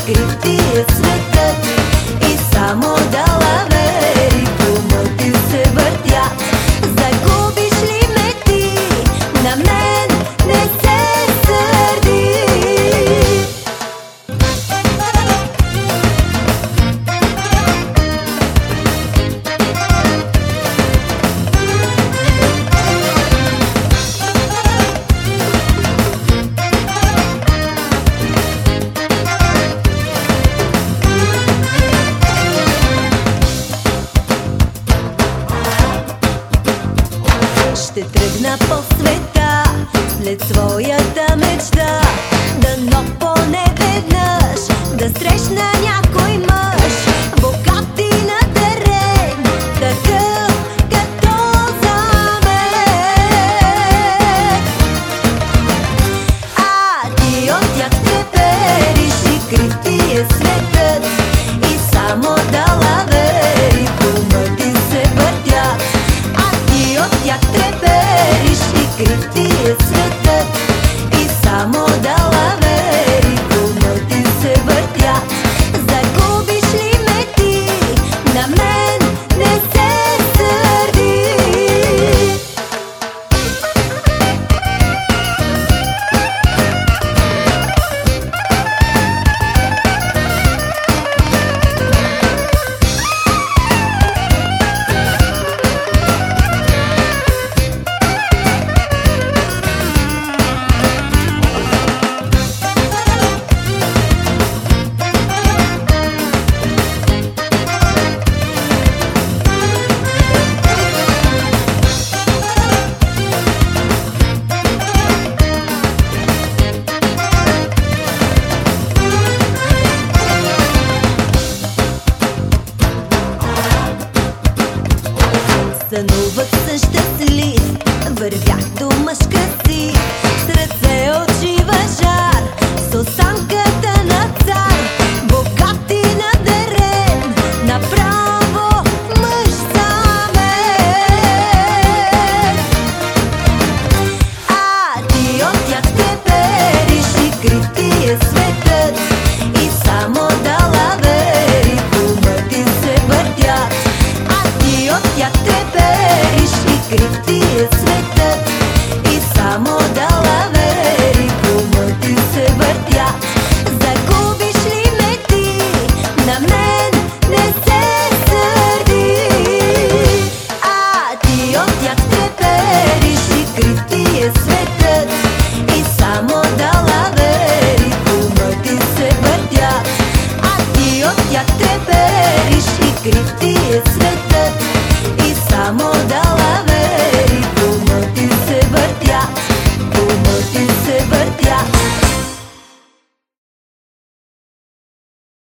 крив е светът и само далавери в ума ти се въртят. Загубиш ли ме ти, на мен не се сърди. Ще тръгна по света след своята мечта, дано поне веднъж да срещна някой мъж, богат и надарен, такъв като за мен. А ти от тях трепериш и крив ти е светът и само далавери в ума ти се въртят. От тях трепериш и крив ти е светът и само далавери в ума ти се въртят. Загубиш ли ме ти, на мен не се сърди. Сънувах съм щастлив, вървях до мъж красив, с ръце очи жар, с осанката на цар, богат и надарен, направо мъж за мен. А ти от тях трепериш и крив ти е светът и само далавери в ума ти се въртят. От тях трепериш и крив ти е светът и само далавери в ума ти се въртят. Загубиш ли ме ти, на мен не се сърди. А ти от тях трепериш и крив ти е светът и само далавери в ума ти се въртят. А ти от тях трепериш и крив ти е светът и само дала